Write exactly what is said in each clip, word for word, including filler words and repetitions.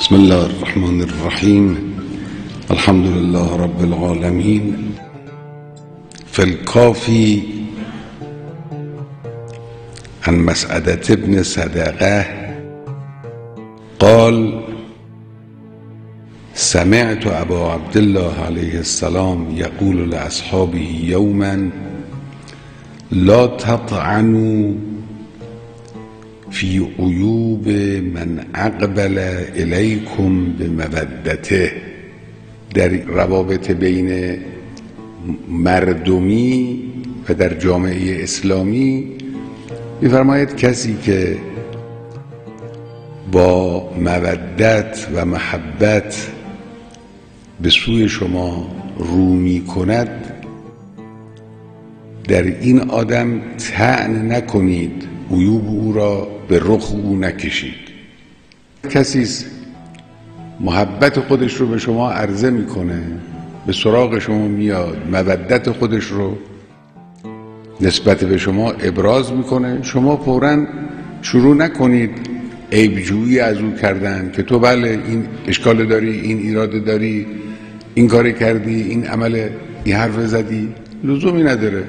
بسم الله الرحمن الرحيم. الحمد لله رب العالمين. في الكافي عن مسعدة بن صدقة قال: سمعت أبا عبد الله عليه السلام يقول لأصحابه يوما: لا تطعنوا في عیوب من اقبل الیکم بمودته. در روابط بین مردمی و در جامعه اسلامی می‌فرماید کسی که با مودت و محبت به سوی شما رو می‌کند، در این آدم طعن نکنید، عیوب او را به رخ او نکشید. کسی محبت خودش رو به شما عرضه میکنه، به سراغ شما میاد، مودت خودش رو نسبت به شما ابراز میکنه، شما فوراً شروع نکنید عیبجویی از او کردن که تو بله این اشکال داری، این ایراد داری، این کاری کردی، این عمل، این حرف زدی. لزومی نداره.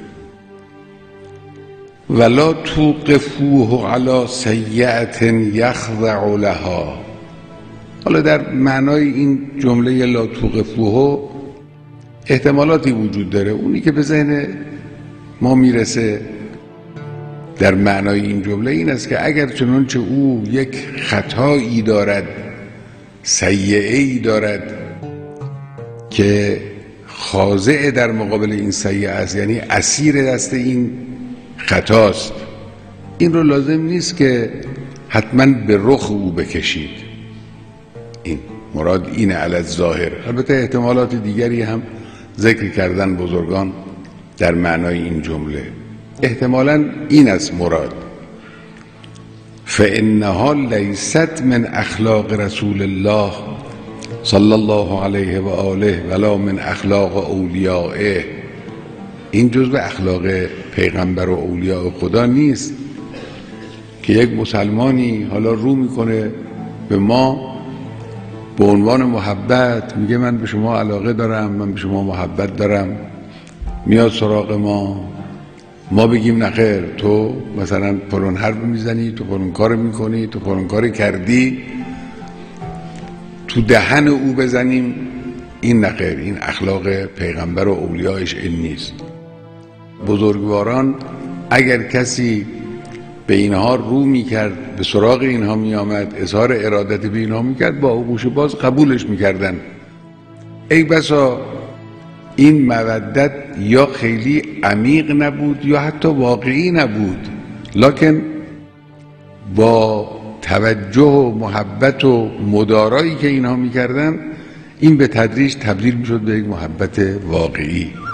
ولا توقفوه علی سیئة یخضع لها. حالا در معنای این جمله لا توقفوه احتمالاتی وجود داره. اونی که به ذهن ما میرسه در معنای این جمله این است که اگر چنانچه او یک خطایی دارد، سیئه‌ای دارد که خاضع در مقابل این سیئه است، یعنی اسیر دست این خطاست، این رو لازم نیست که حتما به رخ او بکشید. این مراد اینه علی الظاهر. البته احتمالات دیگری هم ذکر کردن بزرگان در معنای این جمله. احتمالاً این است مراد: فانها لیست من اخلاق رسول الله صلی الله علیه و آله ولا من اخلاق اولیائه. این جزء اخلاق پیغمبر و اولیاء خدا نیست که یک مسلمانی حالا رو میکنه به ما به عنوان محبت، میگه من به شما علاقه دارم، من به شما محبت دارم، میاد سراغ ما، ما بگیم نخیر تو مثلا فلان حرف میزنی، تو فلان کار میکنی، تو فلان کار کردی، تو دهن او بزنیم. این نخیر، این اخلاق پیغمبر و اولیایش این نیست. بزرگواران اگر کسی به اینها رو میکرد، به سراغ اینها میآمد، اظهار ارادت به اینها میکرد، با آغوش باز قبولش میکردن. ای بسا این مودت یا خیلی عمیق نبود یا حتی واقعی نبود، لکن با توجه و محبت و مدارایی که اینها میکردن، این به تدریج تبدیل میشد به یک محبت واقعی.